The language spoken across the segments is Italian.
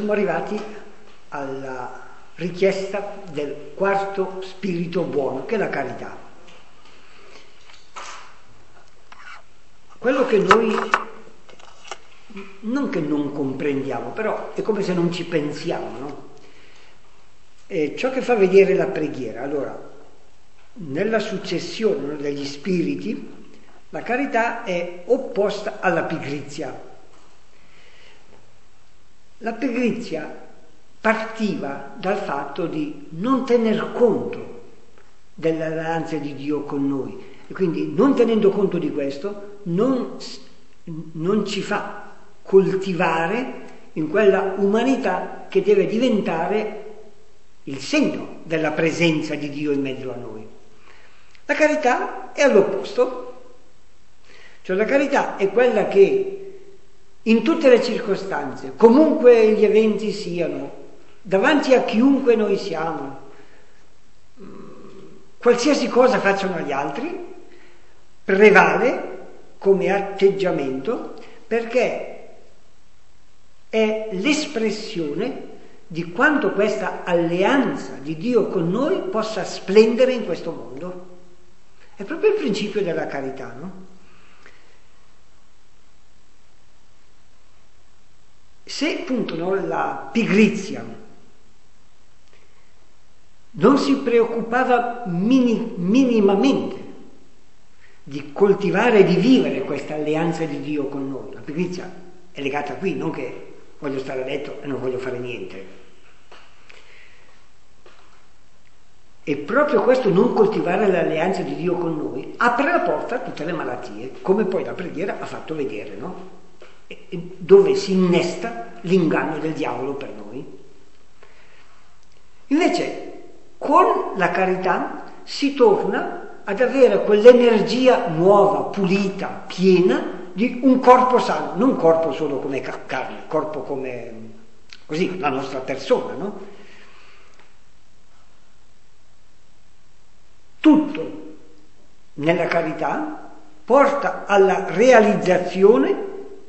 siamo arrivati alla richiesta del quarto spirito buono, che è la carità. Quello che noi, non che non comprendiamo, però è come se non ci pensiamo, no? È ciò che fa vedere la preghiera. Allora, nella successione degli spiriti, la carità è opposta alla pigrizia. La pigrizia partiva dal fatto di non tener conto dell'alleanza di Dio con noi, e quindi non tenendo conto di questo non ci fa coltivare in quella umanità che deve diventare il segno della presenza di Dio in mezzo a noi. La carità è all'opposto, cioè la carità è quella che in tutte le circostanze, comunque gli eventi siano, davanti a chiunque noi siamo, qualsiasi cosa facciano gli altri, prevale come atteggiamento, perché è l'espressione di quanto questa alleanza di Dio con noi possa splendere in questo mondo. È proprio il principio della carità, no? Se appunto la pigrizia non si preoccupava minimamente di coltivare e di vivere questa alleanza di Dio con noi, la pigrizia è legata qui, non che voglio stare a letto e non voglio fare niente. E proprio questo non coltivare l'alleanza di Dio con noi apre la porta a tutte le malattie, come poi la preghiera ha fatto vedere, no? Dove si innesta l'inganno del diavolo per noi. Invece con la carità si torna ad avere quell'energia nuova, pulita, piena di un corpo sano, non un corpo solo come carne, corpo come così, la nostra persona, no? Tutto nella carità porta alla realizzazione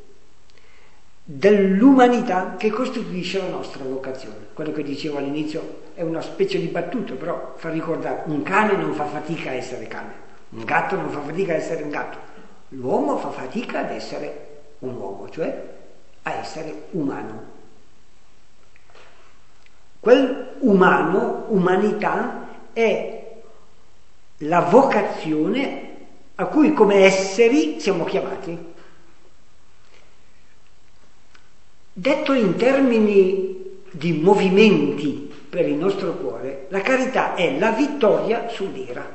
dell'umanità che costituisce la nostra vocazione. Quello che dicevo all'inizio è una specie di battuta, però fa ricordare: un cane non fa fatica a essere cane, un gatto non fa fatica a essere un gatto, l'uomo fa fatica ad essere un uomo, cioè a essere umano. Quel umano, umanità, è la vocazione a cui come esseri siamo chiamati. Detto in termini di movimenti per il nostro cuore, la carità è la vittoria sull'ira.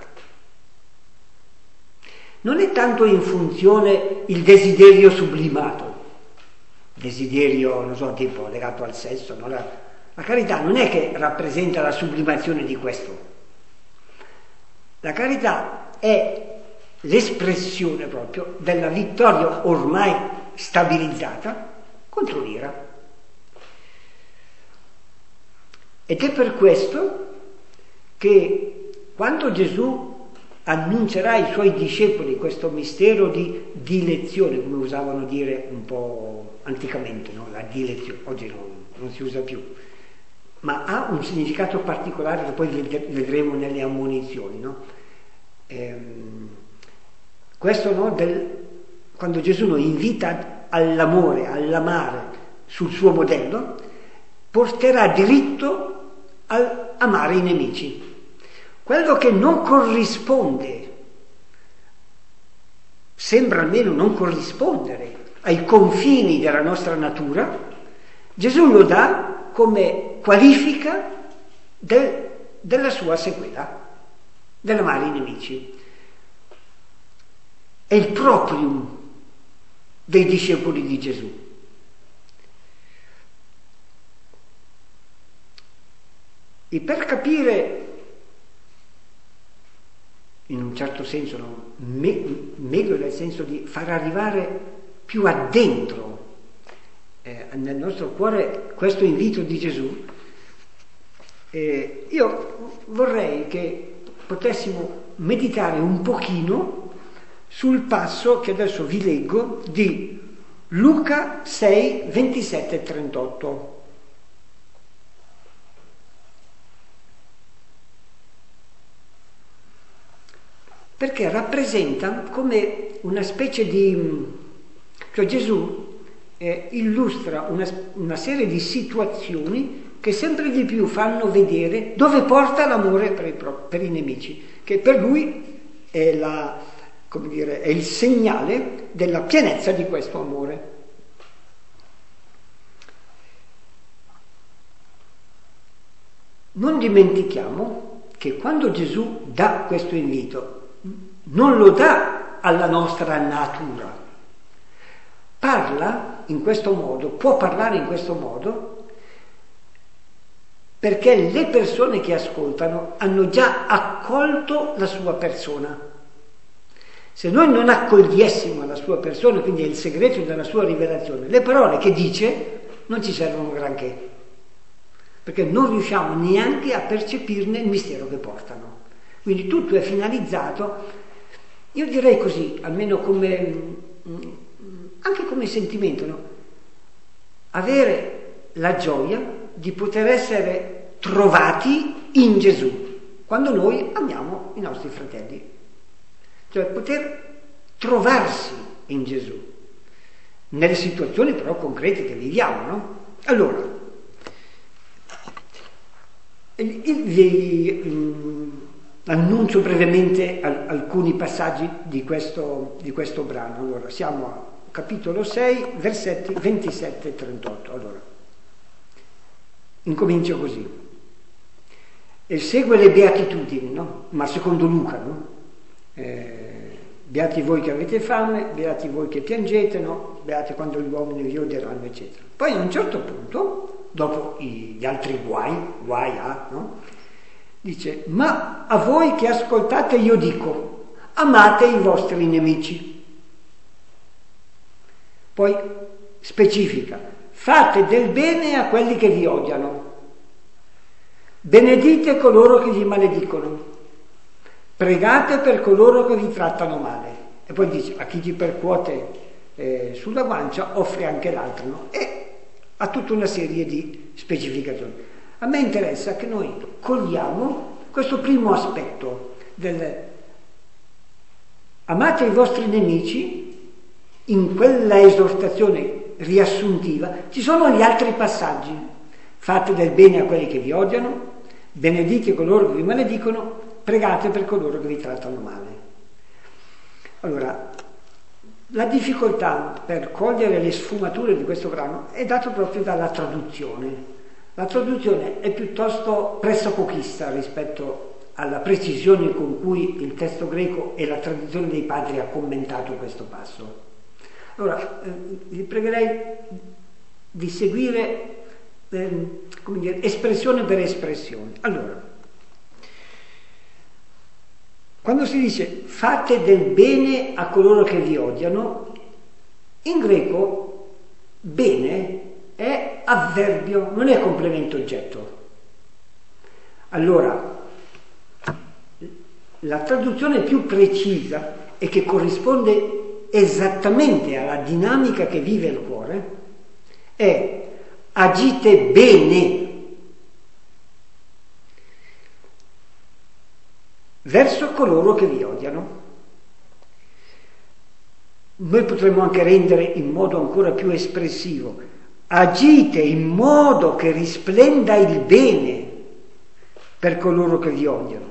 Non è tanto in funzione il desiderio sublimato, desiderio, non so, tipo legato al sesso, no? La carità non è che rappresenta la sublimazione di questo. La carità è l'espressione proprio della vittoria ormai stabilizzata contro l'ira. Ed è per questo che quando Gesù annuncerà ai suoi discepoli questo mistero di dilezione, come usavano dire un po' anticamente, no? La dilezione, oggi non si usa più, ma ha un significato particolare che poi vedremo nelle ammonizioni, no? Questo, no, quando Gesù noi invita all'amore, all'amare sul suo modello, porterà diritto all'amare i nemici. Quello che non corrisponde, sembra almeno non corrispondere ai confini della nostra natura, Gesù lo dà come qualifica della sua sequela, dell'amare i nemici. È il proprium dei discepoli di Gesù. E per capire, in un certo senso, no, meglio nel senso di far arrivare più addentro nel nostro cuore questo invito di Gesù, io vorrei che potessimo meditare un pochino sul passo che adesso vi leggo di Luca 6, 27 e 38. perché rappresenta come una specie di... cioè Gesù illustra una serie di situazioni che sempre di più fanno vedere dove porta l'amore per i nemici, che per lui è, è il segnale della pienezza di questo amore. Non dimentichiamo che quando Gesù dà questo invito, non lo dà alla nostra natura, parla in questo modo, può parlare in questo modo, perché le persone che ascoltano hanno già accolto la sua persona. Se noi non accogliessimo la sua persona, quindi è il segreto della sua rivelazione, le parole che dice non ci servono granché, perché non riusciamo neanche a percepirne il mistero che portano. Quindi tutto è finalizzato, io direi così, almeno anche come sentimento, no? Avere la gioia di poter essere trovati in Gesù quando noi amiamo i nostri fratelli, cioè poter trovarsi in Gesù nelle situazioni però concrete che viviamo, no? Allora, annuncio brevemente alcuni passaggi di questo brano. Allora, siamo a capitolo 6, versetti 27 e 38. Allora, incomincio così. E segue le beatitudini, no? Ma secondo Luca, no? Beati voi che avete fame, beati voi che piangete, no? Beati quando gli uomini vi odieranno, eccetera. Poi a un certo punto, dopo gli altri guai no? Dice, ma a voi che ascoltate io dico, amate i vostri nemici. Poi specifica, fate del bene a quelli che vi odiano, benedite coloro che vi maledicono, pregate per coloro che vi trattano male. E poi dice, a chi ti percuote sulla guancia offre anche l'altro, no? E ha tutta una serie di specificazioni. A me interessa che noi cogliamo questo primo aspetto del amate i vostri nemici. In quella esortazione riassuntiva ci sono gli altri passaggi: fate del bene a quelli che vi odiano, benedite coloro che vi maledicono, pregate per coloro che vi trattano male. Allora, la difficoltà per cogliere le sfumature di questo brano è data proprio dalla traduzione. La traduzione è piuttosto pressapochista rispetto alla precisione con cui il testo greco e la tradizione dei padri ha commentato questo passo. Allora, vi pregherei di seguire, come dire, espressione per espressione. Allora, quando si dice fate del bene a coloro che vi odiano, in greco bene è avverbio, non è complemento oggetto. Allora, la traduzione più precisa e che corrisponde esattamente alla dinamica che vive il cuore è agite bene verso coloro che vi odiano. Noi potremmo anche rendere in modo ancora più espressivo: agite in modo che risplenda il bene per coloro che vi odiano.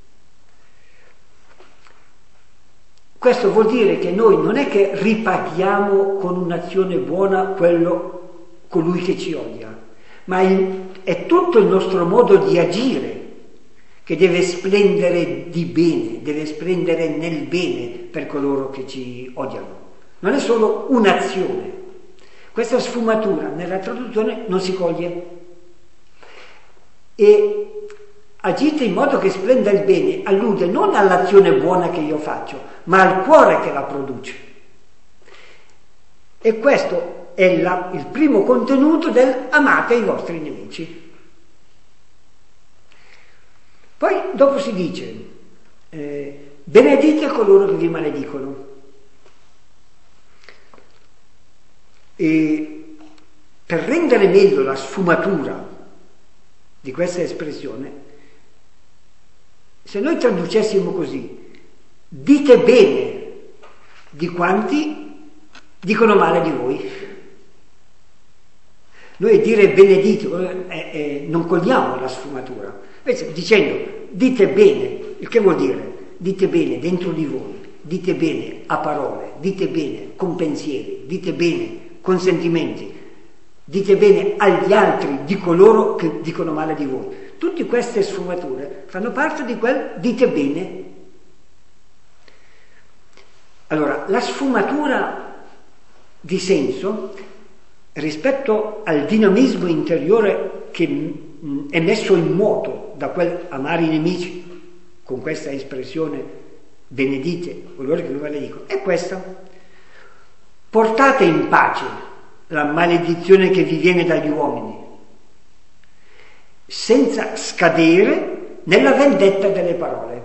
Questo vuol dire che noi non è che ripaghiamo con un'azione buona colui che ci odia, ma è tutto il nostro modo di agire che deve splendere di bene, deve splendere nel bene per coloro che ci odiano. Non è solo un'azione. Questa sfumatura nella traduzione non si coglie. E agite in modo che splenda il bene allude non all'azione buona che io faccio, ma al cuore che la produce. E questo è il primo contenuto del amate i vostri nemici. Poi dopo si dice benedite coloro che vi maledicono. E per rendere meglio la sfumatura di questa espressione, se noi traducessimo così: dite bene di quanti dicono male di voi. Noi dire benedito non cogliamo la sfumatura, invece dicendo dite bene, il che vuol dire dite bene dentro di voi, dite bene a parole, dite bene con pensieri, dite bene con sentimenti, dite bene agli altri di coloro che dicono male di voi. Tutte queste sfumature fanno parte di quel dite bene. Allora, la sfumatura di senso rispetto al dinamismo interiore che è messo in moto da quel amare i nemici, con questa espressione benedite coloro che vi maledicono, è questa: portate in pace la maledizione che vi viene dagli uomini, senza scadere nella vendetta delle parole.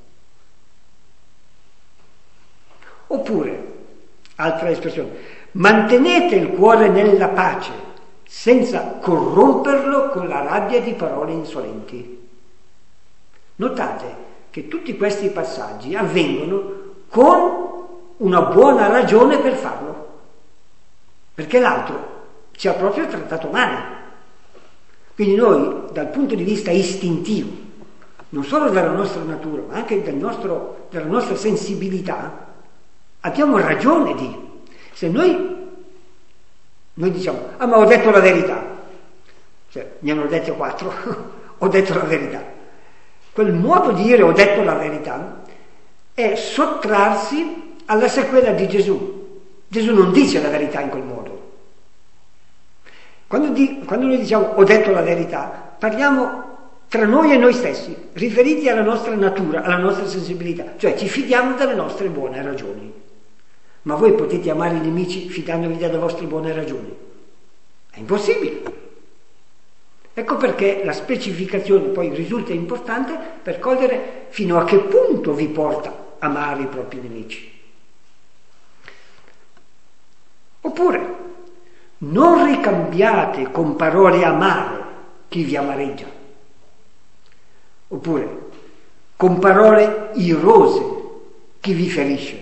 Oppure, altra espressione, mantenete il cuore nella pace, senza corromperlo con la rabbia di parole insolenti. Notate che tutti questi passaggi avvengono con una buona ragione per farlo, perché l'altro ci ha proprio trattato male. Quindi noi, dal punto di vista istintivo, non solo della nostra natura, ma anche della nostra sensibilità, abbiamo ragione di... Se noi diciamo, ma ho detto la verità, cioè ne hanno dette 4, ho detto la verità. Quel modo di dire ho detto la verità è sottrarsi alla sequela di Gesù. Gesù non dice la verità in quel modo. Quando noi diciamo ho detto la verità, parliamo tra noi e noi stessi, riferiti alla nostra natura, alla nostra sensibilità, cioè ci fidiamo delle nostre buone ragioni. Ma voi potete amare i nemici fidandovi delle vostre buone ragioni? È impossibile. Ecco perché la specificazione poi risulta importante per cogliere fino a che punto vi porta a amare i propri nemici. Oppure, non ricambiate con parole amare chi vi amareggia. Oppure, con parole irose chi vi ferisce.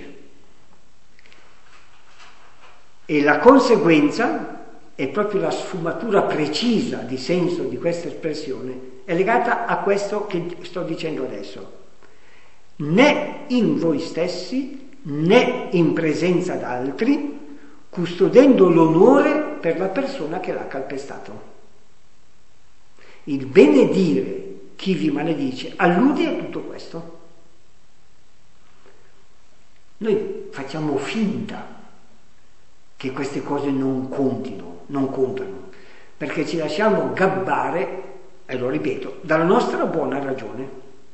E la conseguenza è proprio la sfumatura precisa di senso di questa espressione, è legata a questo che sto dicendo adesso. Né in voi stessi, né in presenza d'altri, custodendo l'onore per la persona che l'ha calpestato. Il benedire chi vi maledice allude a tutto questo. Noi facciamo finta che queste cose non contano, perché ci lasciamo gabbare, e lo ripeto, dalla nostra buona ragione.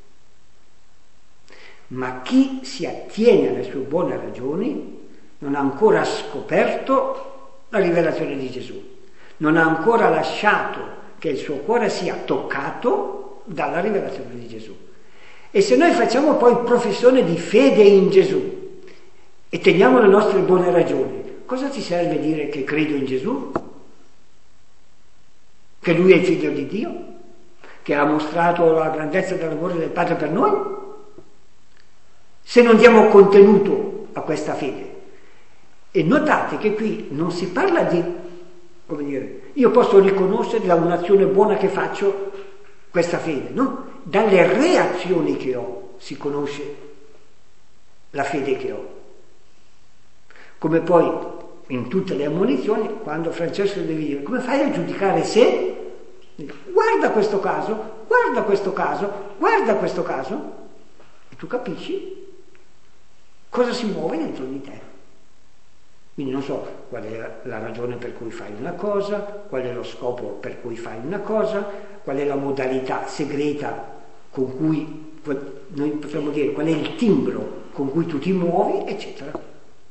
Ma chi si attiene alle sue buone ragioni non ha ancora scoperto la rivelazione di Gesù, non ha ancora lasciato che il suo cuore sia toccato dalla rivelazione di Gesù. E se noi facciamo poi professione di fede in Gesù e teniamo le nostre buone ragioni, cosa ci serve dire che credo in Gesù? Che Lui è il Figlio di Dio? Che ha mostrato la grandezza dell'amore del Padre per noi? Se non diamo contenuto a questa fede. E notate che qui non si parla di, come dire, io posso riconoscere da un'azione buona che faccio questa fede, no? Dalle reazioni che ho si conosce la fede che ho. Come poi in tutte le ammonizioni, quando Francesco deve dire come fai a giudicare se? Guarda questo caso, guarda questo caso, guarda questo caso, e tu capisci cosa si muove dentro di te. Quindi non so qual è la ragione per cui fai una cosa, qual è lo scopo per cui fai una cosa, qual è la modalità segreta con cui, noi potremmo dire, qual è il timbro con cui tu ti muovi, eccetera.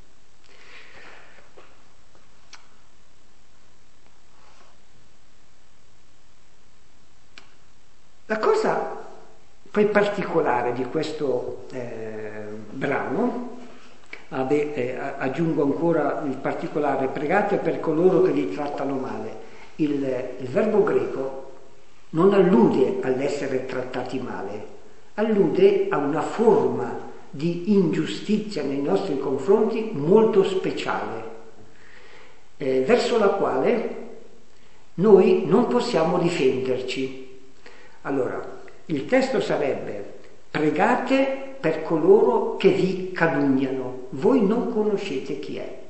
La cosa poi particolare di questo brano, aggiungo ancora il particolare, pregate per coloro che vi trattano male. Il verbo greco non allude all'essere trattati male, allude a una forma di ingiustizia nei nostri confronti molto speciale, verso la quale noi non possiamo difenderci. Allora, il testo sarebbe: pregate per coloro che vi calunniano, voi non conoscete chi è.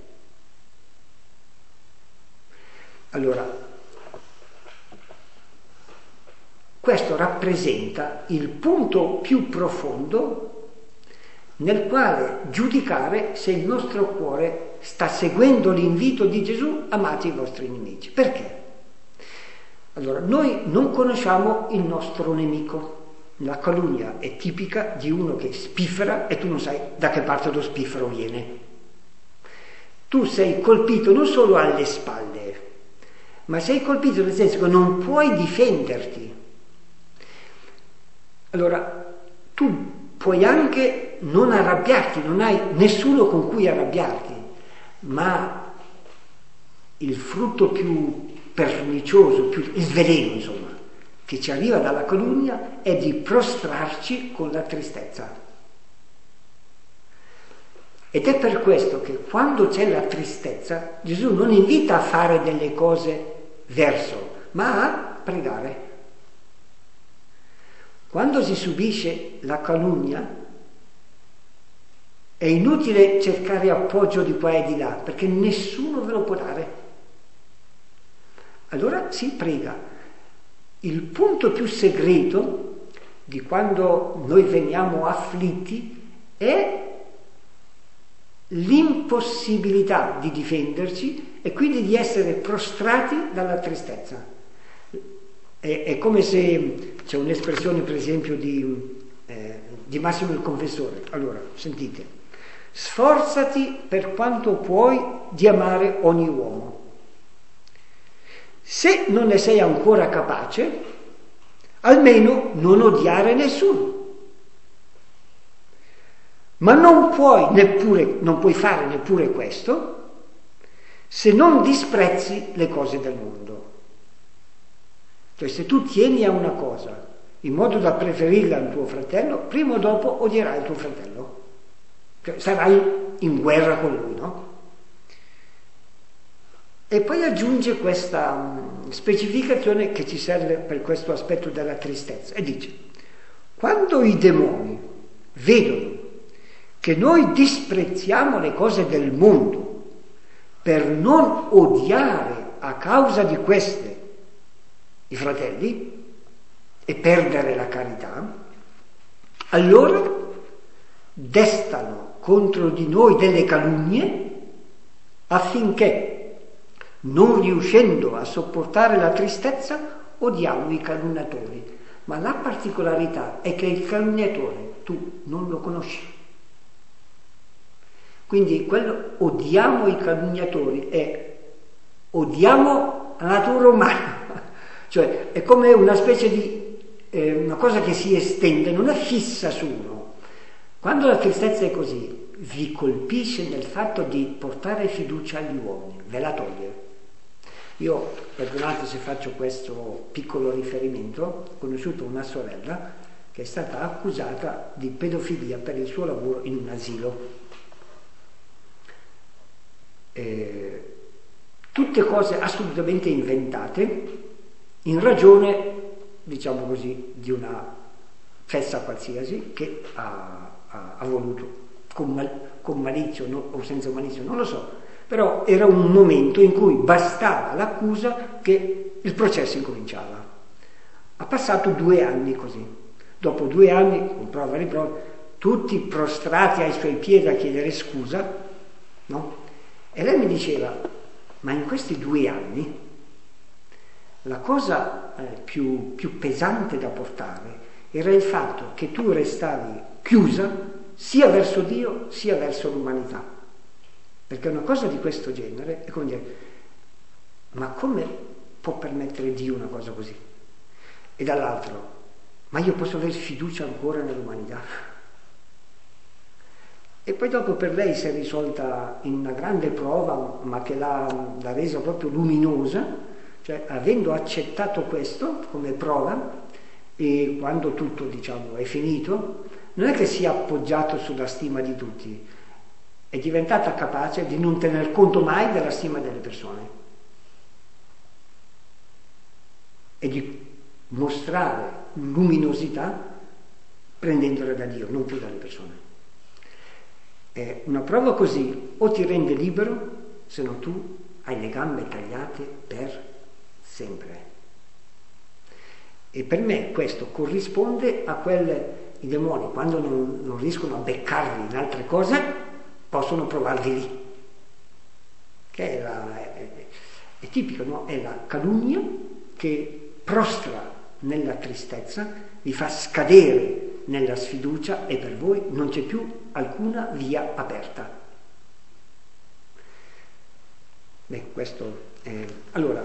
Allora, questo rappresenta il punto più profondo nel quale giudicare se il nostro cuore sta seguendo l'invito di Gesù: amate i vostri nemici. Perché? Allora, noi non conosciamo il nostro nemico. La calunnia è tipica di uno che spiffera e tu non sai da che parte lo spiffero viene. Tu sei colpito non solo alle spalle, ma sei colpito nel senso che non puoi difenderti. Allora, tu puoi anche non arrabbiarti, non hai nessuno con cui arrabbiarti, ma il frutto più pernicioso, il veleno, insomma, che ci arriva dalla calunnia è di prostrarci con la tristezza. Ed è per questo che quando c'è la tristezza, Gesù non invita a fare delle cose verso, ma a pregare. Quando si subisce la calunnia è inutile cercare appoggio di qua e di là, perché nessuno ve lo può dare. Allora si prega. Il punto più segreto di quando noi veniamo afflitti è l'impossibilità di difenderci e quindi di essere prostrati dalla tristezza. È come se c'è un'espressione, per esempio, di Massimo il Confessore. Allora, sentite: sforzati per quanto puoi di amare ogni uomo. Se non ne sei ancora capace, almeno non odiare nessuno. Ma non puoi fare neppure questo se non disprezzi le cose del mondo. Cioè, se tu tieni a una cosa in modo da preferirla al tuo fratello, prima o dopo odierai il tuo fratello. Cioè, sarai in guerra con lui, no? E poi aggiunge questa specificazione che ci serve per questo aspetto della tristezza. E dice: quando i demoni vedono che noi disprezziamo le cose del mondo per non odiare a causa di queste i fratelli e perdere la carità, allora destano contro di noi delle calunnie affinché, non riuscendo a sopportare la tristezza, odiamo i calunniatori. Ma la particolarità è che il calunniatore tu non lo conosci. Quindi odiamo i calunniatori e odiamo la natura umana. Cioè è come una specie di una cosa che si estende, non è fissa su uno. Quando la tristezza è così, vi colpisce nel fatto di portare fiducia agli uomini, ve la toglie. Io, perdonate se faccio questo piccolo riferimento, ho conosciuto una sorella che è stata accusata di pedofilia per il suo lavoro in un asilo. Tutte cose assolutamente inventate in ragione, diciamo così, di una fessa qualsiasi che ha voluto con malizia o senza malizia, non lo so, però era un momento in cui bastava l'accusa che il processo incominciava. Ha passato 2 anni così. Dopo 2 anni, con prova e riprova, tutti prostrati ai suoi piedi a chiedere scusa, no? E lei mi diceva: ma in questi 2 anni la cosa più pesante da portare era il fatto che tu restavi chiusa sia verso Dio sia verso l'umanità, perché una cosa di questo genere è come dire: ma come può permettere Dio una cosa così? E dall'altro: ma io posso avere fiducia ancora nell'umanità? E poi dopo per lei si è risolta in una grande prova, ma che l'ha resa proprio luminosa, cioè avendo accettato questo come prova, e quando tutto, diciamo, è finito, non è che sia appoggiato sulla stima di tutti, è diventata capace di non tener conto mai della stima delle persone e di mostrare luminosità prendendola da Dio, non più dalle persone. Una prova così o ti rende libero, se no tu hai le gambe tagliate per sempre. E per me questo corrisponde a i demoni, quando non riescono a beccarli in altre cose, possono provarli lì. Che è tipico, no? È la calunnia che prostra nella tristezza, vi fa scadere nella sfiducia e per voi non c'è più alcuna via aperta. Questo allora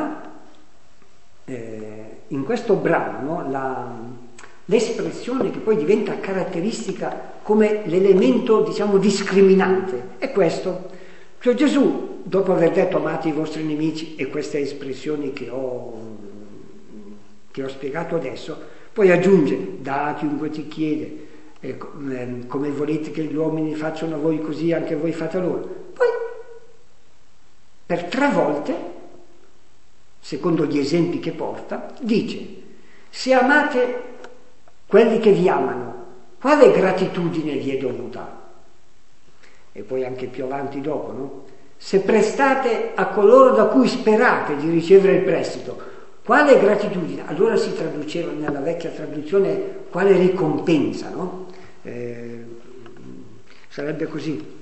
in questo brano, no, l'espressione che poi diventa caratteristica come l'elemento, diciamo, discriminante è questo. Cioè Gesù, dopo aver detto amate i vostri nemici e queste espressioni che ho spiegato adesso, poi aggiunge da a chiunque ti chiede, come volete che gli uomini facciano a voi così anche voi fate a loro. Poi per 3 volte, secondo gli esempi che porta, dice: se amate quelli che vi amano, quale gratitudine vi è dovuta? E poi anche più avanti dopo, no? Se prestate a coloro da cui sperate di ricevere il prestito, quale gratitudine? Allora si traduceva nella vecchia traduzione quale ricompensa, no? Sarebbe così.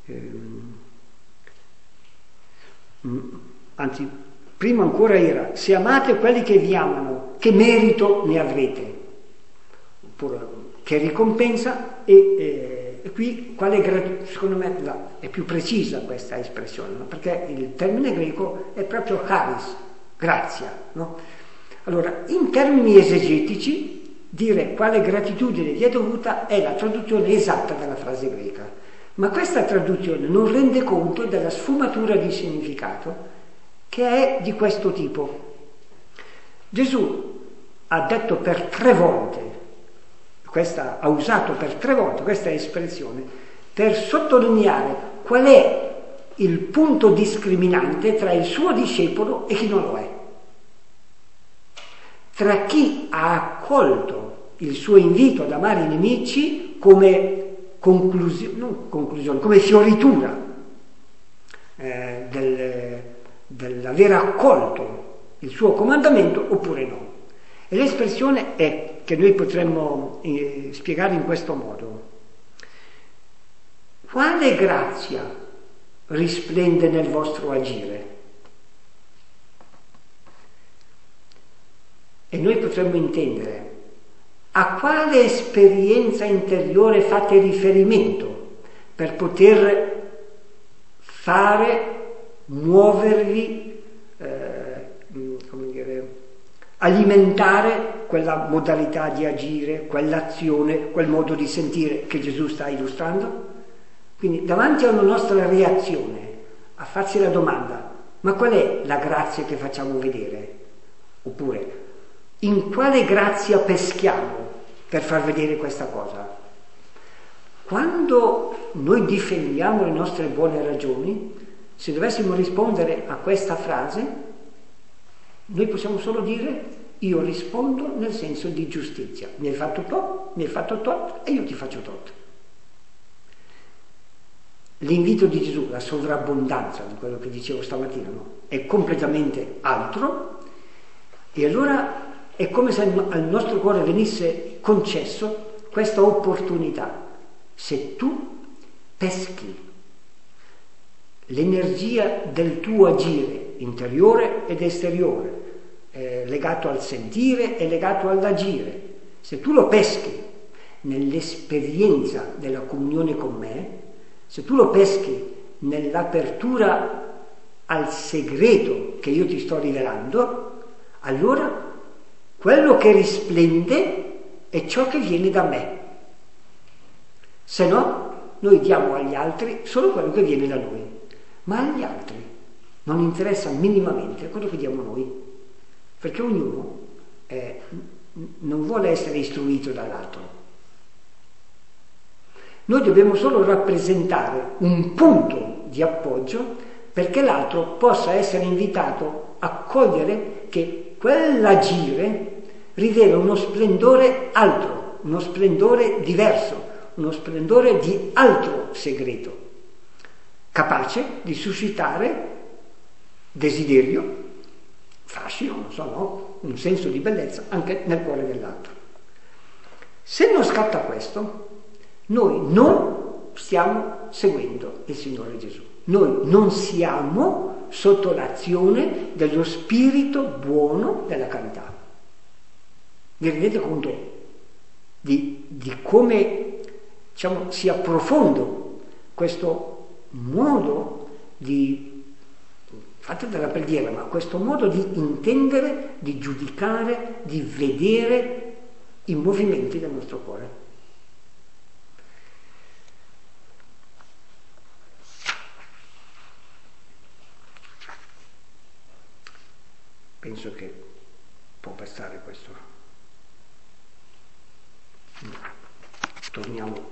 Anzi, prima ancora era: se amate quelli che vi amano, che merito ne avrete? Oppure che ricompensa? E qui secondo me è più precisa questa espressione, no? Perché il termine greco è proprio charis, grazia, no? Allora, in termini esegetici, dire quale gratitudine gli è dovuta è la traduzione esatta della frase greca, ma questa traduzione non rende conto della sfumatura di significato che è di questo tipo. Gesù ha detto per 3 volte, ha usato per 3 volte questa espressione per sottolineare qual è il punto discriminante tra il suo discepolo e chi non lo è, tra chi ha accolto il suo invito ad amare i nemici come come fioritura dell'aver accolto il suo comandamento oppure no. E l'espressione è che noi potremmo spiegare in questo modo: quale grazia risplende nel vostro agire? E noi potremmo intendere: a quale esperienza interiore fate riferimento per poter muovervi, alimentare quella modalità di agire, quell'azione, quel modo di sentire che Gesù sta illustrando? Quindi davanti a una nostra reazione a farsi la domanda: ma qual è la grazia che facciamo vedere? Oppure in quale grazia peschiamo per far vedere questa cosa? Quando noi difendiamo le nostre buone ragioni, se dovessimo rispondere a questa frase, noi possiamo solo dire: io rispondo nel senso di giustizia. Mi hai fatto tot e io ti faccio tot. L'invito di Gesù, la sovrabbondanza di quello che dicevo stamattina, no? È completamente altro, e allora è come se al nostro cuore venisse concesso questa opportunità. Se tu peschi l'energia del tuo agire interiore ed esteriore, legato al sentire e legato all'agire, se tu lo peschi nell'esperienza della comunione con me, se tu lo peschi nell'apertura al segreto che io ti sto rivelando, allora quello che risplende è ciò che viene da me. Se no, noi diamo agli altri solo quello che viene da noi, ma agli altri non interessa minimamente quello che diamo noi, perché ognuno non vuole essere istruito dall'altro, Noi dobbiamo solo rappresentare un punto di appoggio perché l'altro possa essere invitato a cogliere che quell'agire rivela uno splendore altro, uno splendore diverso, uno splendore di altro segreto, capace di suscitare desiderio, fascino, non so, no? Un senso di bellezza anche nel cuore dell'altro. Se non scatta questo, noi non stiamo seguendo il Signore Gesù. Noi non siamo sotto l'azione dello spirito buono della carità. Vi rendete conto di come, diciamo, sia profondo questo modo di, fatela per dire, ma questo modo di intendere, di giudicare, di vedere i movimenti del nostro cuore. Penso che può bastare questo. Torniamo.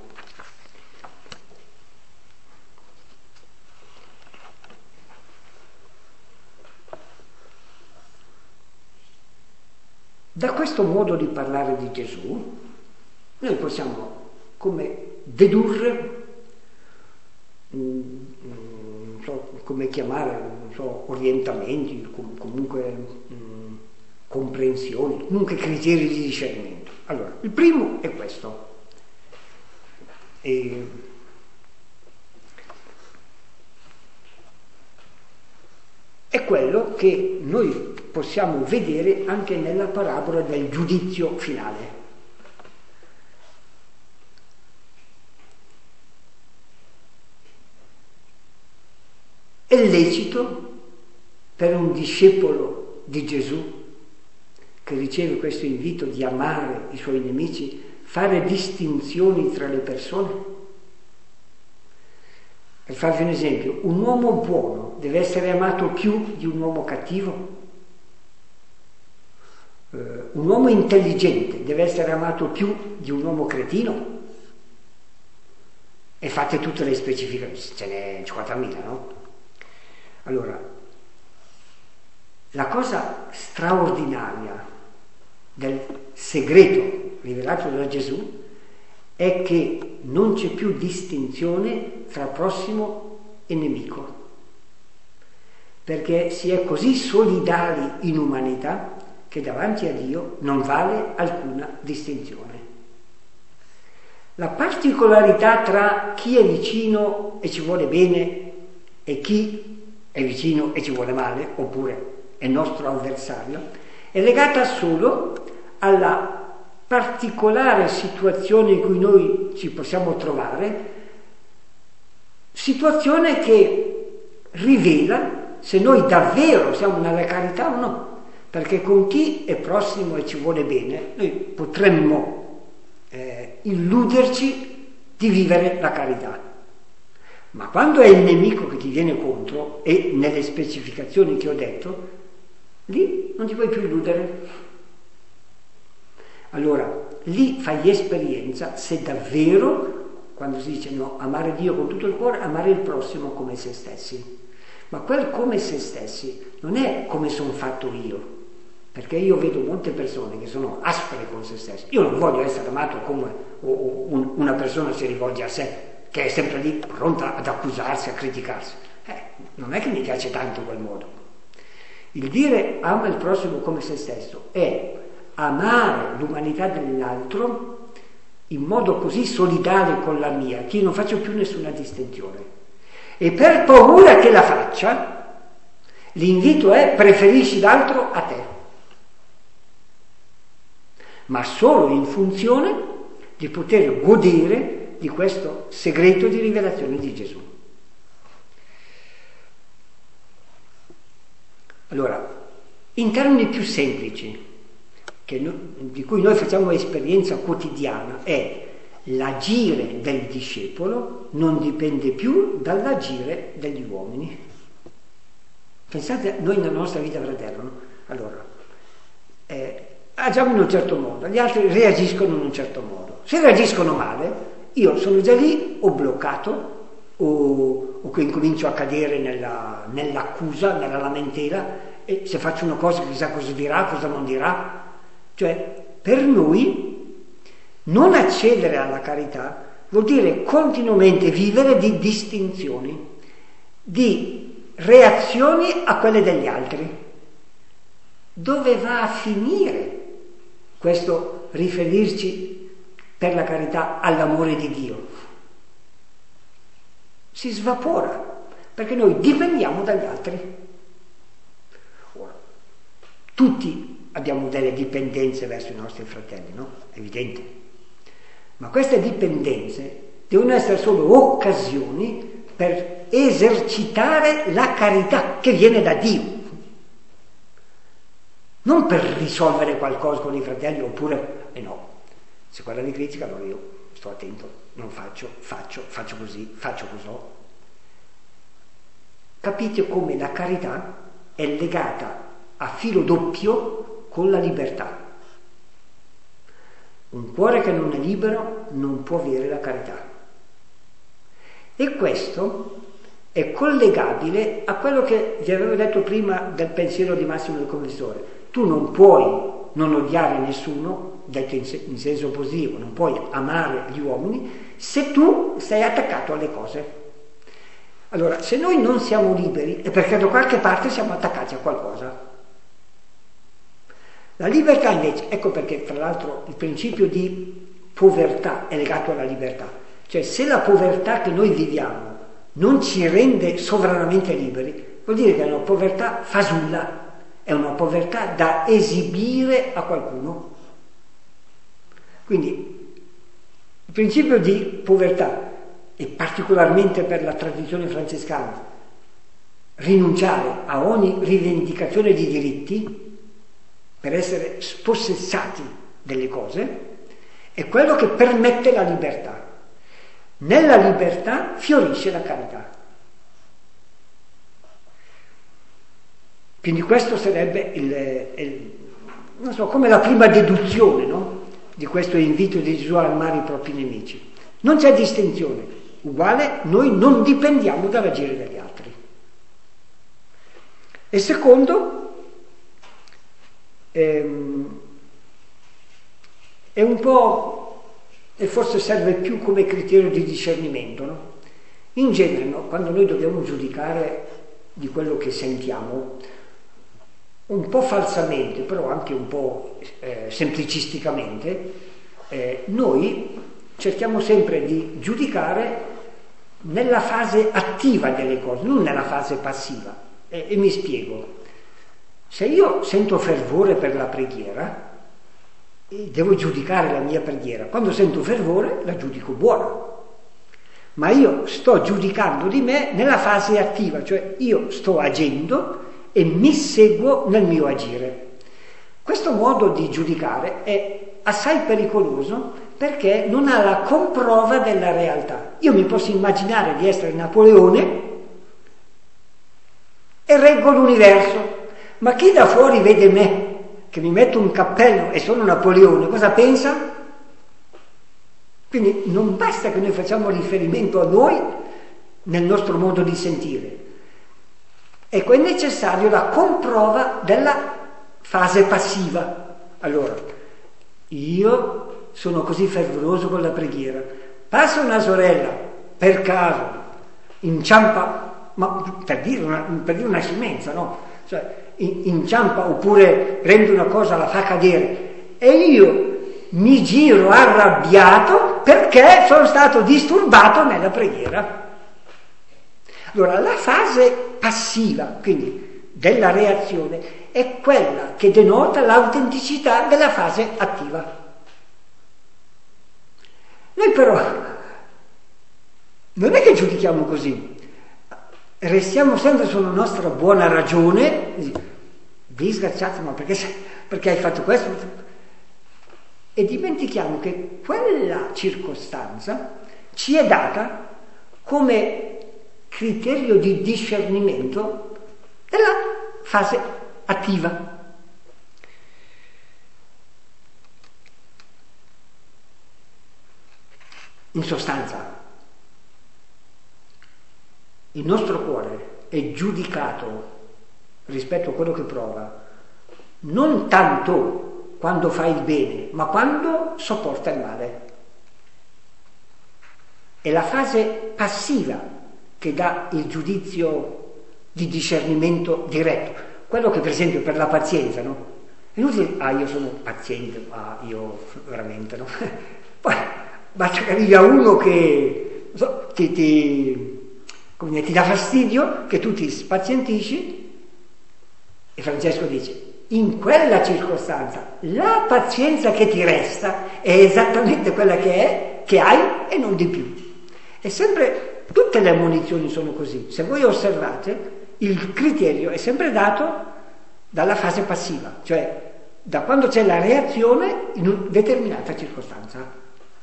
Da questo modo di parlare di Gesù, noi possiamo come dedurre, non so come chiamare, non so, orientamenti, comunque comprensioni, comunque criteri di discernimento. Allora, il primo è questo. È quello che noi possiamo vedere anche nella parabola del giudizio finale. È lecito per un discepolo di Gesù che riceve questo invito di amare i suoi nemici fare distinzioni tra le persone? Per farvi un esempio, un uomo buono deve essere amato più di un uomo cattivo? Un uomo intelligente deve essere amato più di un uomo cretino? E fate tutte le specificazioni, ce n'è 50.000, no? Allora, la cosa straordinaria del segreto rivelato da Gesù è che non c'è più distinzione tra prossimo e nemico, perché si è così solidali in umanità che davanti a Dio non vale alcuna distinzione. La particolarità tra chi è vicino e ci vuole bene e chi è vicino e ci vuole male, oppure è nostro avversario, è legata solo alla particolare situazione in cui noi ci possiamo trovare, situazione che rivela se noi davvero siamo nella carità o no, perché con chi è prossimo e ci vuole bene noi potremmo illuderci di vivere la carità, ma quando è il nemico che ti viene contro e nelle specificazioni che ho detto, lì non ti puoi più illudere. Allora, lì fai esperienza se davvero, quando si dice no, amare Dio con tutto il cuore, amare il prossimo come se stessi. Ma quel come se stessi non è come sono fatto io, perché io vedo molte persone che sono aspre con se stessi. Io non voglio essere amato come una persona si rivolge a sé, che è sempre lì pronta ad accusarsi, a criticarsi. Non è che mi piace tanto quel modo. Il dire ama il prossimo come se stesso è amare l'umanità dell'altro in modo così solidale con la mia che io non faccio più nessuna distinzione, e per paura che la faccia l'invito è preferisci l'altro a te, ma solo in funzione di poter godere di questo segreto di rivelazione di Gesù. Allora, in termini più semplici di cui noi facciamo esperienza quotidiana, è l'agire del discepolo non dipende più dall'agire degli uomini. Pensate noi nella nostra vita fraterna, no? Allora, agiamo in un certo modo, gli altri reagiscono in un certo modo. Se reagiscono male, io sono già lì, o bloccato, o che incomincio a cadere nell'accusa, nella lamentela, e se faccio una cosa chissà cosa dirà, cosa non dirà. Cioè, per noi non accedere alla carità vuol dire continuamente vivere di distinzioni, di reazioni a quelle degli altri. Dove va a finire questo riferirci per la carità all'amore di Dio? Si svapora, perché noi dipendiamo dagli altri. Ora, tutti abbiamo delle dipendenze verso i nostri fratelli, no? È evidente. Ma queste dipendenze devono essere solo occasioni per esercitare la carità che viene da Dio. Non per risolvere qualcosa con i fratelli, oppure, no, se quella mi critica allora io sto attento, non faccio così, faccio così. Capite come la carità è legata a filo doppio con la libertà. Un cuore che non è libero non può avere la carità. E questo è collegabile a quello che vi avevo detto prima del pensiero di Massimo del Confessore. Tu non puoi non odiare nessuno, detto in senso positivo, non puoi amare gli uomini se tu sei attaccato alle cose. Allora, se noi non siamo liberi è perché da qualche parte siamo attaccati a qualcosa. La libertà invece, ecco perché tra l'altro il principio di povertà è legato alla libertà. Cioè, se la povertà che noi viviamo non ci rende sovranamente liberi, vuol dire che è una povertà fasulla. È una povertà da esibire a qualcuno. Quindi il principio di povertà, e particolarmente per la tradizione francescana, rinunciare a ogni rivendicazione di diritti per essere spossessati delle cose, è quello che permette la libertà. Nella libertà fiorisce la carità. Quindi questo sarebbe non so, come la prima deduzione, no? Di questo invito di Gesù a amare i propri nemici. Non c'è distinzione, uguale noi non dipendiamo dall'agire degli altri. E secondo, è un po', e forse serve più come criterio di discernimento, no? In genere, no, quando noi dobbiamo giudicare di quello che sentiamo, un po' falsamente, però anche un po' semplicisticamente, noi cerchiamo sempre di giudicare nella fase attiva delle cose, non nella fase passiva. E mi spiego. Se io sento fervore per la preghiera, devo giudicare la mia preghiera. Quando sento fervore, la giudico buona. Ma io sto giudicando di me nella fase attiva, cioè io sto agendo e mi seguo nel mio agire. Questo modo di giudicare è assai pericoloso perché non ha la comprova della realtà. Io mi posso immaginare di essere Napoleone e reggo l'universo, ma chi da fuori vede me, che mi metto un cappello e sono Napoleone, cosa pensa? Quindi non basta che noi facciamo riferimento a noi nel nostro modo di sentire. Ecco, è necessario la comprova della fase passiva. Allora, io sono così fervoroso con la preghiera, passa una sorella, per caso, inciampa, ma per dire una scemenza, no? Cioè, inciampa oppure prende una cosa, la fa cadere, e io mi giro arrabbiato perché sono stato disturbato nella preghiera. Allora, la fase passiva, quindi della reazione, è quella che denota l'autenticità della fase attiva. Noi però non è che giudichiamo così, restiamo sempre sulla nostra buona ragione, disgraziato, ma perché hai fatto questo? E dimentichiamo che quella circostanza ci è data come criterio di discernimento della fase attiva. In sostanza, il nostro cuore è giudicato rispetto a quello che prova non tanto quando fa il bene, ma quando sopporta il male. È la fase passiva che dà il giudizio di discernimento diretto. Quello che per esempio per la pazienza, no? È inutile, io sono paziente, io veramente no. Poi basta che arrivi a uno che non so, ti dà fastidio, che tu ti spazientisci, e Francesco dice: in quella circostanza la pazienza che ti resta è esattamente quella che hai e non di più. E sempre, tutte le ammonizioni sono così. Se voi osservate, il criterio è sempre dato dalla fase passiva, cioè da quando c'è la reazione in una determinata circostanza.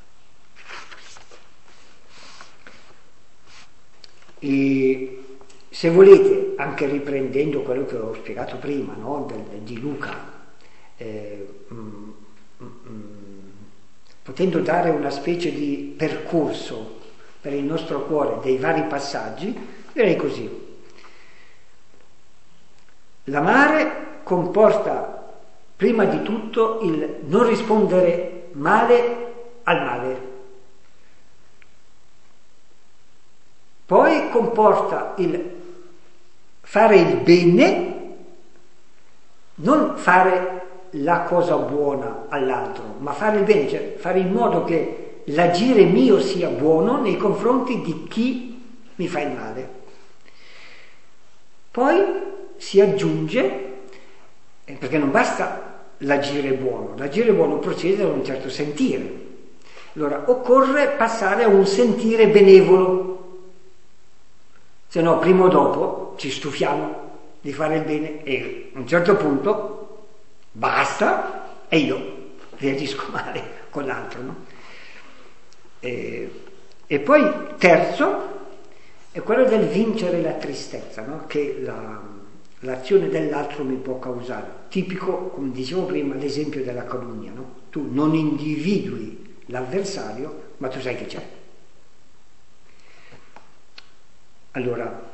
E se volete, anche riprendendo quello che ho spiegato prima, no? di Luca, potendo dare una specie di percorso per il nostro cuore dei vari passaggi, direi così: l'amare comporta prima di tutto il non rispondere male al male. Poi comporta il fare il bene, non fare la cosa buona all'altro, ma fare il bene, cioè fare in modo che l'agire mio sia buono nei confronti di chi mi fa il male. Poi si aggiunge, perché non basta l'agire buono procede da un certo sentire. Allora occorre passare a un sentire benevolo. Se no, prima o dopo ci stufiamo di fare il bene e a un certo punto basta e io reagisco male con l'altro, no? E poi terzo è quello del vincere la tristezza, no? Che l'azione dell'altro mi può causare. Tipico, come dicevo prima, l'esempio della calunnia, no? Tu non individui l'avversario, ma tu sai che c'è. Allora,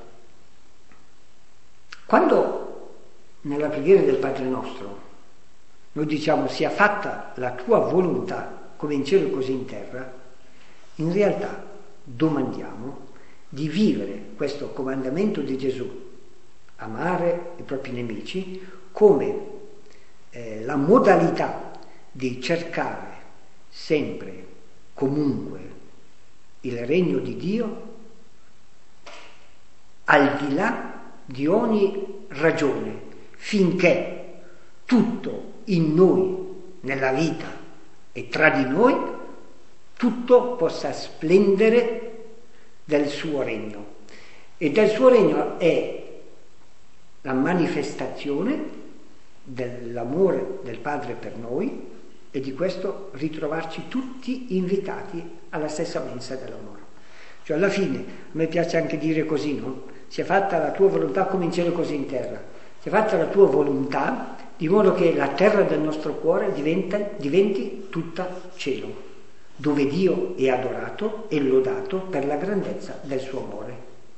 quando nella preghiera del Padre Nostro noi diciamo sia fatta la tua volontà come in cielo così in terra, in realtà domandiamo di vivere questo comandamento di Gesù, amare i propri nemici, come la modalità di cercare sempre, comunque, il regno di Dio al di là di ogni ragione, finché tutto in noi, nella vita e tra di noi, tutto possa splendere del suo regno. E del suo regno è la manifestazione dell'amore del Padre per noi e di questo ritrovarci tutti invitati alla stessa mensa dell'amore. Cioè alla fine, a me piace anche dire così, no? Sia fatta la tua volontà come in cielo così in terra. Sia fatta la tua volontà di modo che la terra del nostro cuore diventi tutta cielo, dove Dio è adorato e lodato per la grandezza del suo amore.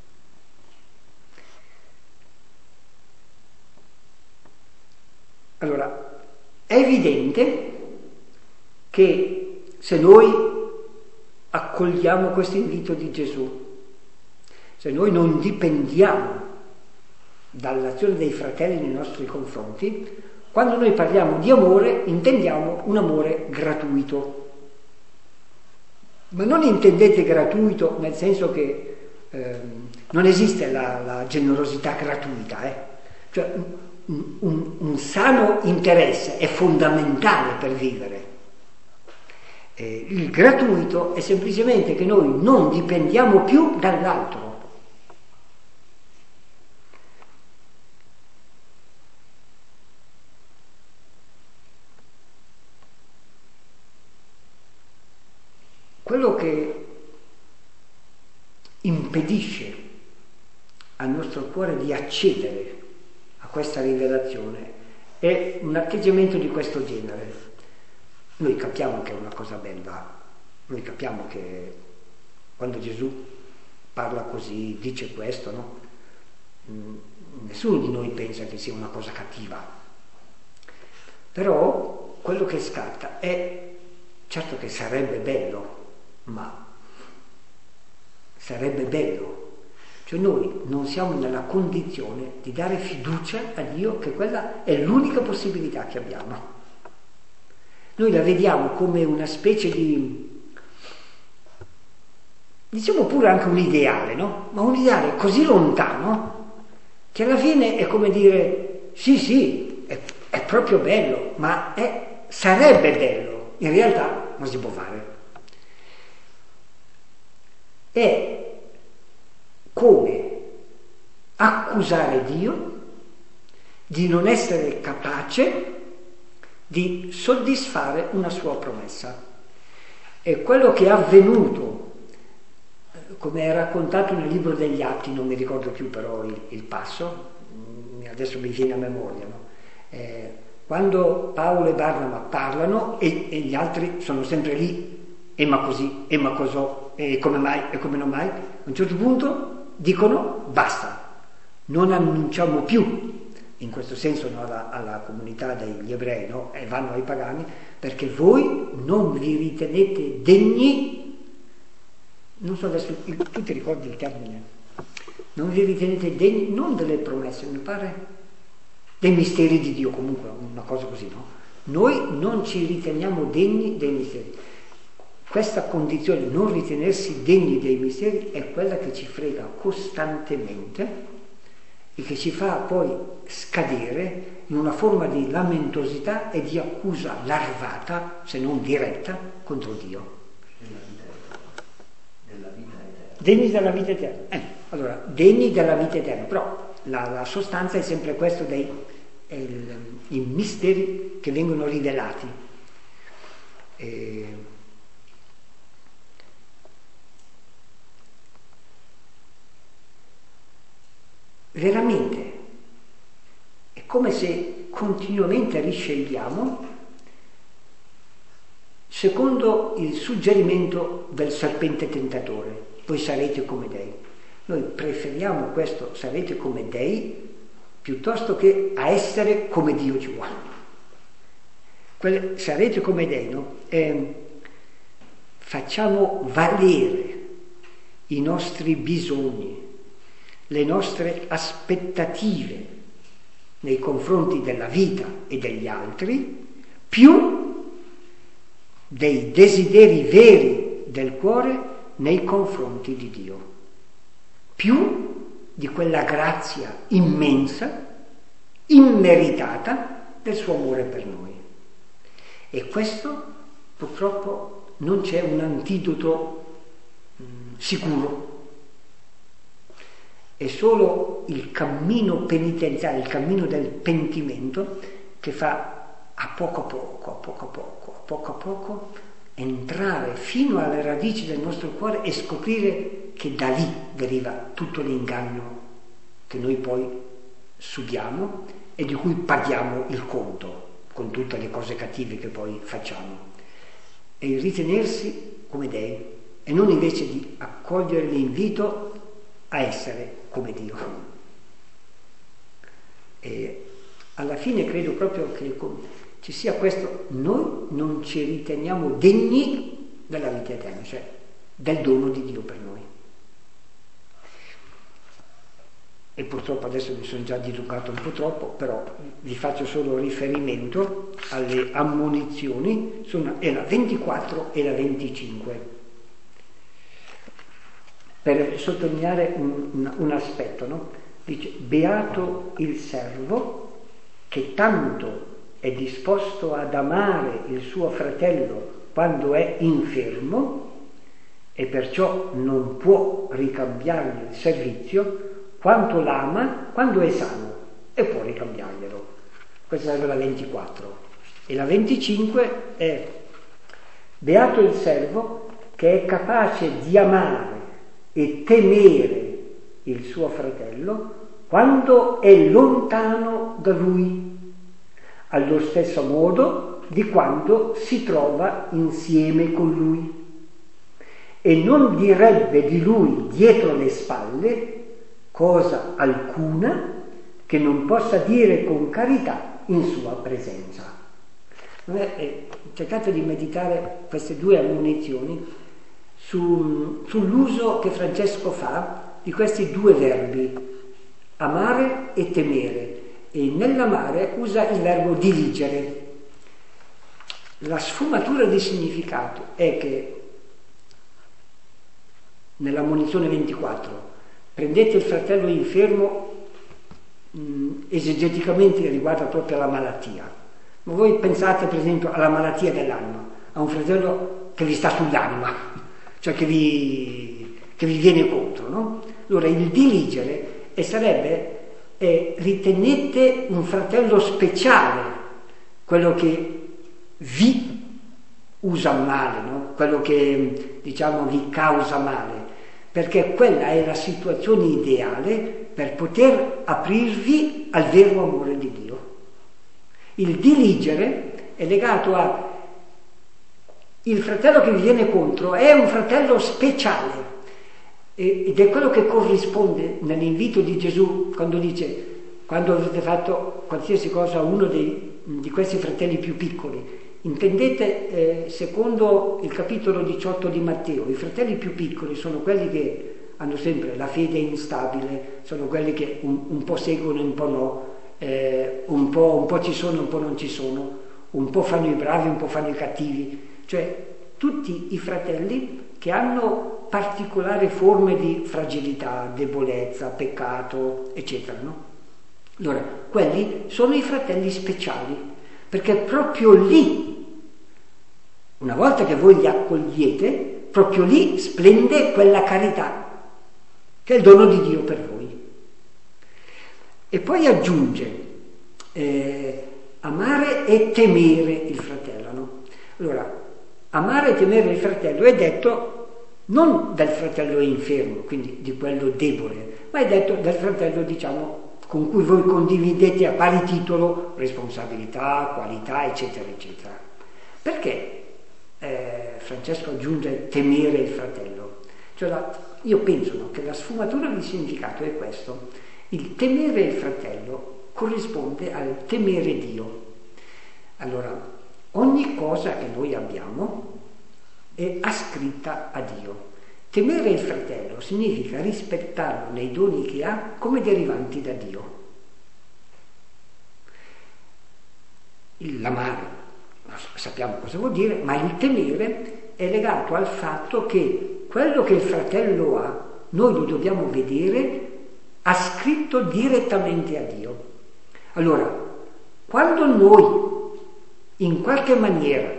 Allora, è evidente che se noi accogliamo questo invito di Gesù, se noi non dipendiamo dall'azione dei fratelli nei nostri confronti, quando noi parliamo di amore intendiamo un amore gratuito. Ma non intendete gratuito nel senso che non esiste la generosità gratuita, Cioè un sano interesse è fondamentale per vivere. Il gratuito è semplicemente che noi non dipendiamo più dall'altro. Quello che impedisce al nostro cuore di accedere a questa rivelazione è un atteggiamento di questo genere. Noi capiamo che è una cosa bella, noi capiamo che quando Gesù parla così, dice questo, no? Nessuno di noi pensa che sia una cosa cattiva, però quello che scatta è, certo che sarebbe bello, ma sarebbe bello, cioè noi non siamo nella condizione di dare fiducia a Dio che quella è l'unica possibilità che abbiamo. Noi la vediamo come una specie di, diciamo pure anche un ideale, no? Ma un ideale così lontano che alla fine è come dire sì, è proprio bello, ma sarebbe bello, in realtà non si può fare. È come accusare Dio di non essere capace di soddisfare una sua promessa. E quello che è avvenuto, come è raccontato nel libro degli Atti, non mi ricordo più però il passo, adesso mi viene a memoria, no? Quando Paolo e Barnaba parlano e gli altri sono sempre lì, ma così, ma cos'ho, e come mai, e come non mai, a un certo punto dicono basta, non annunciamo più, in questo senso no, alla comunità degli ebrei, no? E vanno ai pagani, perché voi non vi ritenete degni, non so adesso, tu ti ricordi il termine, non vi ritenete degni, non delle promesse, mi pare, dei misteri di Dio, comunque una cosa così, no? Noi non ci riteniamo degni dei misteri. Questa condizione, non ritenersi degni dei misteri, è quella che ci frega costantemente e che ci fa poi scadere in una forma di lamentosità e di accusa larvata, se non diretta, contro Dio. Della vita eterna. Degni della vita eterna. Allora, degni della vita eterna, però la sostanza è sempre questo i misteri che vengono rivelati. Veramente è come se continuamente riscegliamo secondo il suggerimento del serpente tentatore: voi sarete come dei. Noi preferiamo questo sarete come dei piuttosto che a essere come Dio ci vuole. Sarete come dei, no? Facciamo valere i nostri bisogni, le nostre aspettative nei confronti della vita e degli altri, più dei desideri veri del cuore nei confronti di Dio, più di quella grazia immensa, immeritata del suo amore per noi. E questo purtroppo non c'è un antidoto sicuro. È solo il cammino penitenziale, il cammino del pentimento che fa a poco a poco entrare fino alle radici del nostro cuore e scoprire che da lì deriva tutto l'inganno che noi poi subiamo e di cui paghiamo il conto con tutte le cose cattive che poi facciamo. E il ritenersi come dei e non invece di accogliere l'invito a essere come Dio. E alla fine credo proprio che ci sia questo: noi non ci riteniamo degni della vita eterna, cioè del dono di Dio per noi. E purtroppo adesso mi sono già dilungato un po' troppo, però vi faccio solo riferimento alle ammonizioni, è la 24 e la 25. Per sottolineare un aspetto, no? Dice: beato il servo che tanto è disposto ad amare il suo fratello quando è infermo e perciò non può ricambiargli il servizio, quanto l'ama quando è sano e può ricambiarglielo. Questa è la 24. E la 25 è: beato il servo che è capace di amare e temere il suo fratello quando è lontano da lui, allo stesso modo di quando si trova insieme con lui. e non direbbe di lui dietro le spalle cosa alcuna che non possa dire con carità in sua presenza. Cercate di meditare queste due ammonizioni sull'uso che Francesco fa di questi due verbi, amare e temere, e nell'amare usa il verbo diligere. La sfumatura di significato è che nell'ammonizione 24 prendete il fratello infermo, esegeticamente riguarda proprio la malattia, ma voi pensate per esempio alla malattia dell'anima, a un fratello che vi sta sull'anima, cioè che vi viene contro, no? Allora il diligere sarebbe ritenete un fratello speciale, quello che vi usa male, no? Quello che diciamo vi causa male, perché quella è la situazione ideale per poter aprirvi al vero amore di Dio. Il diligere è legato a il fratello che vi viene contro è un fratello speciale, ed è quello che corrisponde nell'invito di Gesù quando dice: quando avete fatto qualsiasi cosa a uno di questi fratelli più piccoli, intendete secondo il capitolo 18 di Matteo, i fratelli più piccoli sono quelli che hanno sempre la fede instabile, sono quelli che un po' seguono, un po' no, un po' ci sono, un po' non ci sono, un po' fanno i bravi, un po' fanno i cattivi, cioè tutti i fratelli che hanno particolari forme di fragilità, debolezza, peccato, eccetera, no? Allora, quelli sono i fratelli speciali, perché proprio lì, una volta che voi li accogliete, proprio lì splende quella carità, che è il dono di Dio per voi. E poi aggiunge amare e temere il fratello, no? Allora, amare e temere il fratello è detto non del fratello infermo, quindi di quello debole, ma è detto del fratello, diciamo, con cui voi condividete a pari titolo responsabilità, qualità, eccetera, eccetera. Perché Francesco aggiunge temere il fratello? Cioè io penso, no, che la sfumatura di significato è questo: il temere il fratello corrisponde al temere Dio. Allora, ogni cosa che noi abbiamo è ascritta a Dio. Temere il fratello significa rispettarlo nei doni che ha come derivanti da Dio. L'amare, sappiamo cosa vuol dire, ma il temere è legato al fatto che quello che il fratello ha, noi lo dobbiamo vedere ascritto direttamente a Dio. Allora, quando noi in qualche maniera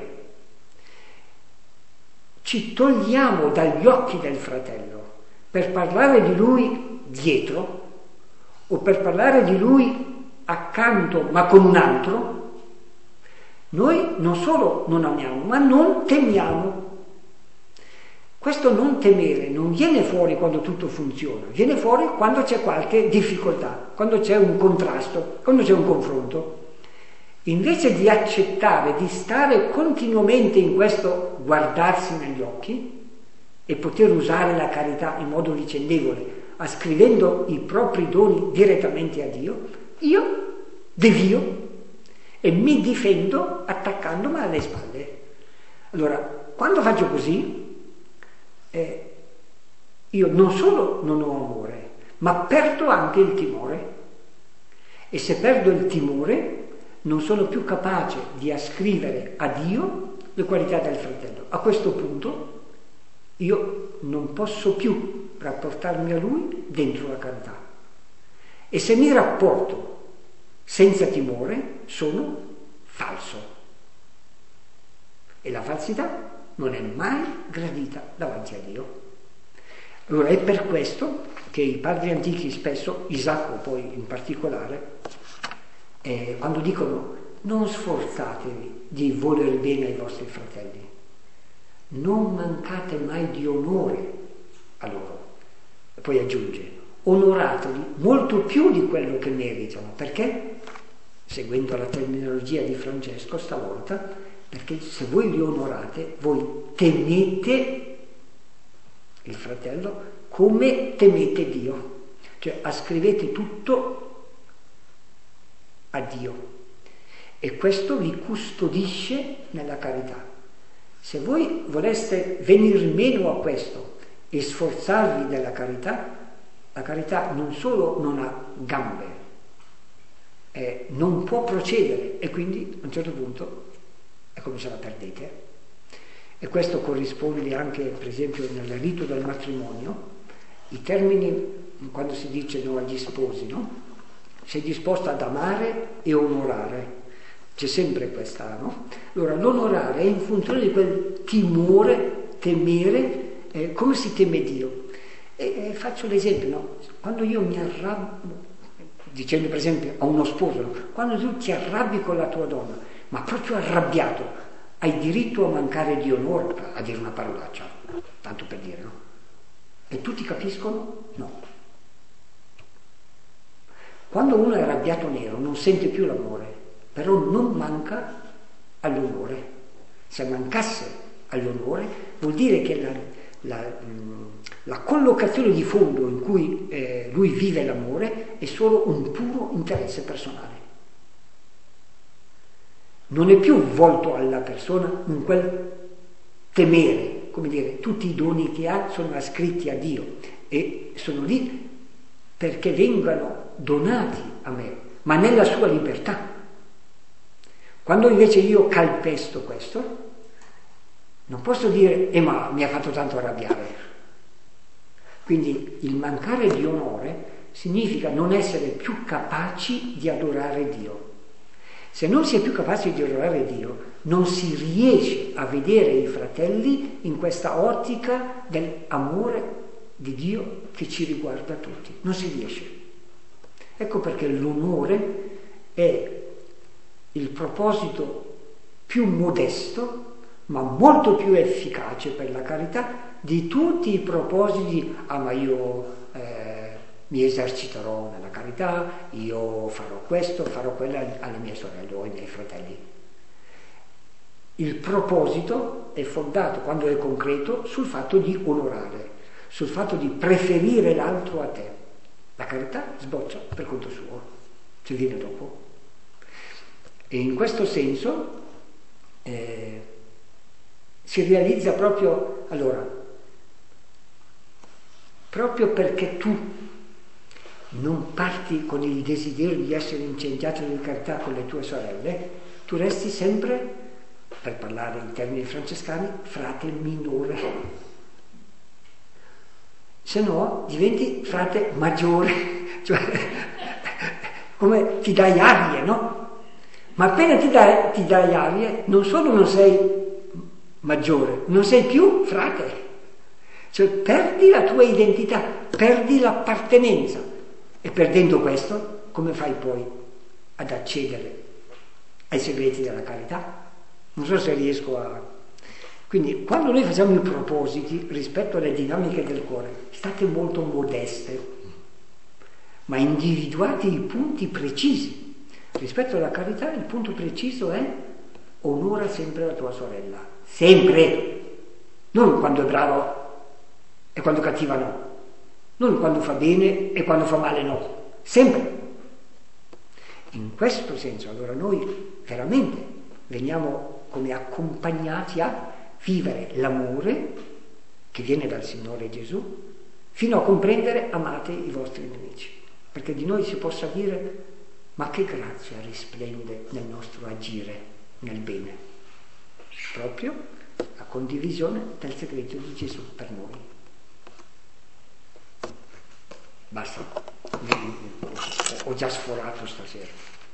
ci togliamo dagli occhi del fratello per parlare di lui dietro o per parlare di lui accanto ma con un altro, noi non solo non amiamo ma non temiamo. Questo non temere non viene fuori quando tutto funziona, viene fuori quando c'è qualche difficoltà, quando c'è un contrasto, quando c'è un confronto. Invece di accettare di stare continuamente in questo guardarsi negli occhi e poter usare la carità in modo vicendevole, ascrivendo i propri doni direttamente a Dio, io devio e mi difendo attaccandomi alle spalle. Allora, quando faccio così, io non solo non ho amore, ma perdo anche il timore. E se perdo il timore, non sono più capace di ascrivere a Dio le qualità del fratello. A questo punto io non posso più rapportarmi a lui dentro la carità. E se mi rapporto senza timore, sono falso. E la falsità non è mai gradita davanti a Dio. Allora è per questo che i padri antichi spesso, Isacco poi in particolare, quando dicono non sforzatevi di voler bene ai vostri fratelli, non mancate mai di onore a loro. E poi aggiunge, onorateli molto più di quello che meritano. Perché? Seguendo la terminologia di Francesco stavolta, perché se voi li onorate, voi tenete il fratello come temete Dio, cioè ascrivete tutto a Dio e questo vi custodisce nella carità. Se voi voleste venir meno a questo e sforzarvi della carità, la carità non solo non ha gambe, non può procedere e quindi a un certo punto è come se la perdete. E questo corrisponde anche, per esempio, nel rito del matrimonio, i termini, quando si dice no agli sposi, no? Sei disposto ad amare e onorare, c'è sempre questa, no? Allora, l'onorare è in funzione di quel temere, come si teme Dio. E faccio l'esempio, no? Quando io mi arrabbio, dicendo per esempio a uno sposo, no? Quando tu ti arrabbi con la tua donna, ma proprio arrabbiato, hai diritto a mancare di onore, a dire una parolaccia, tanto per dire, no? E tutti capiscono? No. Quando uno è arrabbiato nero non sente più l'amore, però non manca all'onore. Se mancasse all'onore vuol dire che la collocazione di fondo in cui lui vive l'amore è solo un puro interesse personale. Non è più volto alla persona in quel temere, come dire, tutti i doni che ha sono ascritti a Dio e sono lì perché vengano donati a me, ma nella sua libertà. Quando invece io calpesto questo, non posso dire, ma mi ha fatto tanto arrabbiare. Quindi il mancare di onore significa non essere più capaci di adorare Dio. Se non si è più capaci di adorare Dio, non si riesce a vedere i fratelli in questa ottica dell'amore di Dio che ci riguarda tutti. Non si riesce. Ecco perché l'onore è il proposito più modesto, ma molto più efficace per la carità di tutti i propositi. Ma io mi eserciterò nella carità, io farò questo, farò quello alle mie sorelle o ai miei fratelli. Il proposito è fondato, quando è concreto, sul fatto di onorare, sul fatto di preferire l'altro a te. La carità sboccia per conto suo, ci viene dopo. E in questo senso si realizza proprio, allora, proprio perché tu non parti con il desiderio di essere incendiato di carità con le tue sorelle, tu resti sempre, per parlare in termini francescani, frate minore. Se no diventi frate maggiore, cioè come ti dai arie, no? Ma appena ti dai arie, non solo non sei maggiore, non sei più frate, cioè perdi la tua identità, perdi l'appartenenza. E perdendo questo, come fai poi ad accedere ai segreti della carità? Non so se riesco a... Quindi, quando noi facciamo i propositi rispetto alle dinamiche del cuore, state molto modeste, ma individuate i punti precisi. Rispetto alla carità, il punto preciso è: onora sempre la tua sorella. Sempre! Non quando è bravo e quando è cattiva no. Non quando fa bene e quando fa male no, sempre. In questo senso allora noi veramente veniamo come accompagnati a vivere l'amore che viene dal Signore Gesù, fino a comprendere: amate i vostri nemici, perché di noi si possa dire: ma che grazia risplende nel nostro agire nel bene, proprio la condivisione del segreto di Gesù per noi. Basta, ho già sforato stasera.